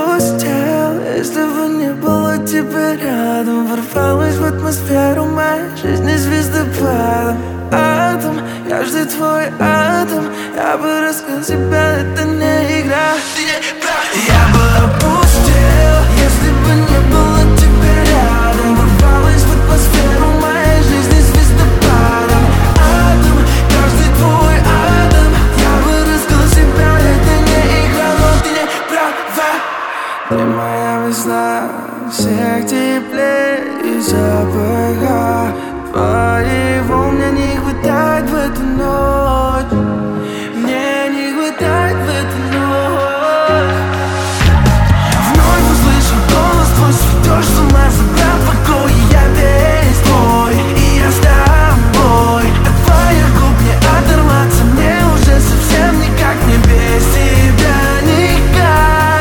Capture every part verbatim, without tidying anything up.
опустел, если бы не было тебя рядом. Ворвалась в атмосферу моей жизни звездопадом. Атом, каждый твой атом, я бы раскрыл себя, это не игра. Ты не прав. Я бы опустел, если бы не было тебя рядом. Ворвалась в атмосферу моей жизни звездопадом. Атом, каждый твой атом, я бы раскрыл себя, это не игра, но ты не права. Ты моя весна, всех теплее и запаха твоего мне не хватает в эту ночь. Мне не хватает в эту ночь. Вновь услышу голос твой, сведешь с ума, забрав покой. И я весь твой, и я с тобой. От твоих губ не оторваться, мне уже совсем никак. Не без тебя никак.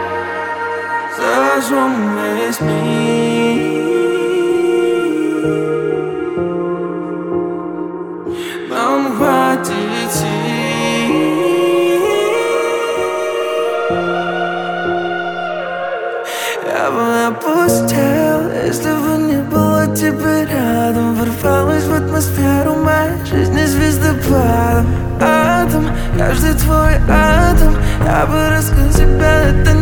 Зажжем весь мир, нам хватит сил. Я бы опустел, если бы не было тебя рядом. Ворвалась в атмосферу моей жизни звездопадом. Атом, каждый твой атом, я бы раскрыл себя, это